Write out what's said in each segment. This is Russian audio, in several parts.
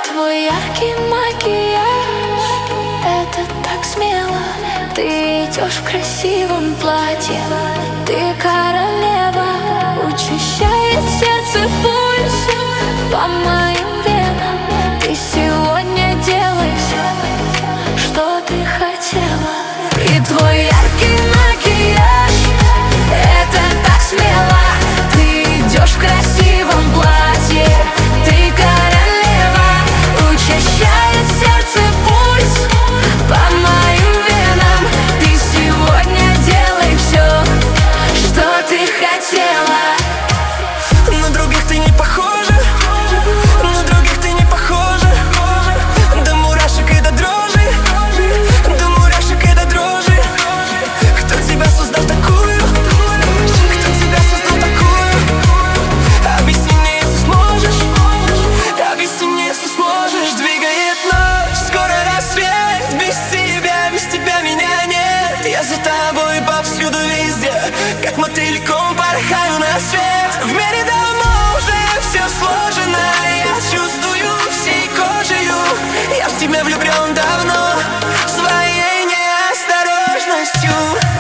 твой яркий макияж, это так смело. Ты идешь в красивом платье, ты королева. Учащает сердце пульс по моим венам. Ты сегодня делай все, что ты хотела. И твой яркий макияж, это так смело. Ты идешь в красивом платье, ты королева. Учащает сердце пульс по моим венам. Ты сегодня делай все, что ты хотела. На других ты не похожа, на других ты не похожа. До мурашек и до дрожи, до мурашек и до дрожи. Кто тебя создал такую? Кто тебя создал такую? Объясни мне, если сможешь. Объясни мне, если сможешь. Двигает ночь, скоро рассвет. Без тебя меня нет. Я за тобой повсюду, везде, как мотыльком порхаю на свет. В мире давно уже все сложено, я чувствую всей кожею. Я в тебя влюблен давно, своей неосторожностью.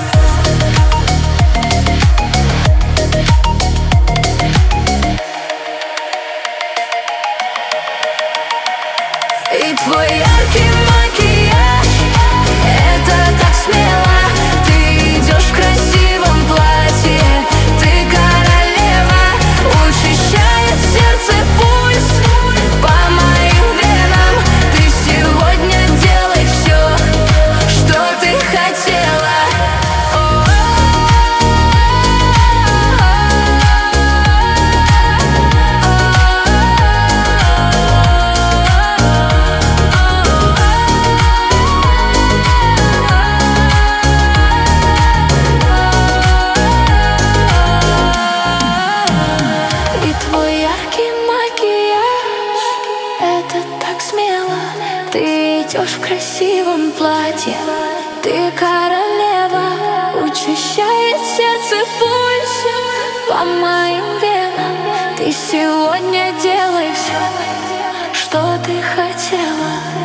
И твой яркий макияж, это так смело. Ты идешь в красивом платье, ты королева. Учащает сердце пульс по моим венам. Ты сегодня делай все, что ты хотела. И твой яркий макияж, это так смело. Ты идешь в красивом платье, ты королева. Учащает сердце пульс по моим венам. Ты сегодня делай все, что ты хотела.